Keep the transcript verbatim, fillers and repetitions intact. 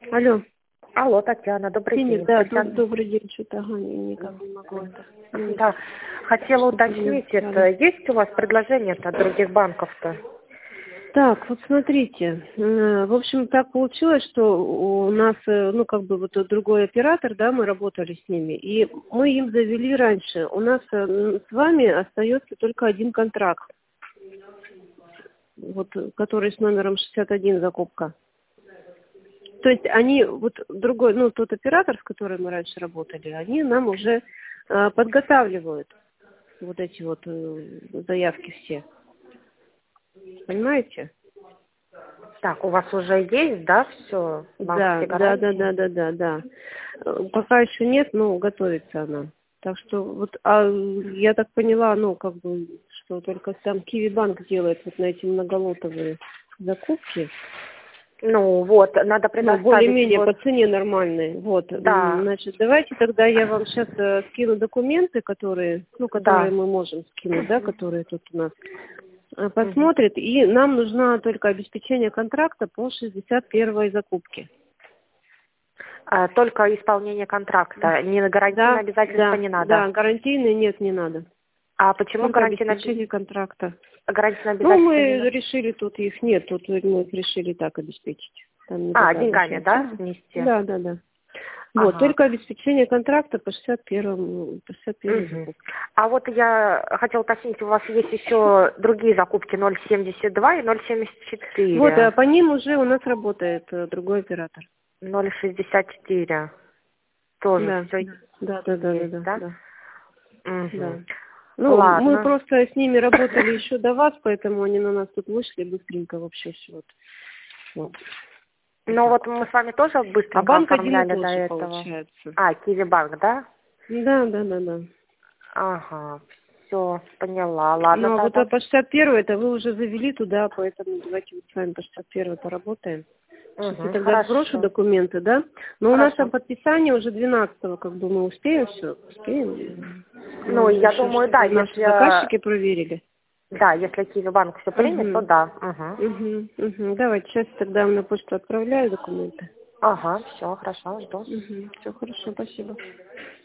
Алло. Алло, Татьяна, добрый Феникс, день. да, Татьяна. добрый день, что-то ага, я никак не могу это. Да, хотела Что-то уточнить, мне это есть у вас предложение от других банков-то? Так, вот смотрите, э, в общем, так получилось, что у нас, э, ну, как бы вот другой оператор, да, мы работали с ними, и мы им завели раньше. У нас э, с вами остается только один контракт, вот, который с номером шестьдесят один закупка. То есть они, вот другой, ну, тот оператор, с которым мы раньше работали, они нам уже э, подготавливают вот эти вот э, заявки все. Понимаете? Так, у вас уже есть, да, все? Да, да, да, да, да, да, да. Э, Пока еще нет, но готовится она. Так что вот, а я так поняла, ну, как бы, что только сам Киви-банк делает вот на эти многолотовые закупки. Ну вот, надо Ну, предоставить более-менее вот, по цене нормальные. Вот, м, да, значит, давайте тогда я вам сейчас э, скину документы, которые, ну, которые да. мы можем скинуть, да, которые тут у нас э, Мгм. посмотрит. И нам нужно только обеспечение контракта по шестьдесят первой закупке. А, только исполнение контракта, не на гарантийное Да, обязательство да, не надо. да, гарантийный нет, не надо. А почему Только гарантийное, обе- обеспечение контракта. гарантийное Ну, обязательство не мы надо? решили, тут их нет, тут мы их решили так обеспечить. Там не А, такая деньгами, большая да, сумма. внести? Да, да, да. Вот, Ага. только обеспечение контракта по шестьдесят первому, по шестьдесят первой Мгм. закупке. А вот я хотела уточнить, у вас есть еще другие закупки ноль семьдесят два и ноль семьдесят Вот, а четыре. по ним уже у нас работает э, другой оператор. ноль шестьдесят четыре. Тоже Да, все да, да, да, да, есть, да, да? да, да. Угу. Ну, мы Ладно. просто с ними работали еще до вас, поэтому они на нас тут вышли быстренько вообще все. Вот. Вот. Вот Ну так вот вот. мы с вами тоже А быстренько банк один и оформляли тот до же этого. получается. А, Киви банк, да? Да, да, да, да. Ага, все, поняла. Ладно Ну, а вот а тогда. по шестьдесят первой это вы уже завели туда, поэтому давайте вот с вами по шестьдесят первой поработаем. Сейчас я Угу, тогда сброшу хорошо. документы, да? Но у нас там Хорошо. подписание уже двенадцатого, как бы мы успеем все, успеем. Ну, Нам же я еще, думаю, да, чтобы наши если, заказчики проверили. да, если Киви банк все примет, то Угу. да. Угу. Угу. Угу. Давайте сейчас тогда на почту отправляю документы. Ага, все, хорошо, жду. Угу. Все хорошо, спасибо.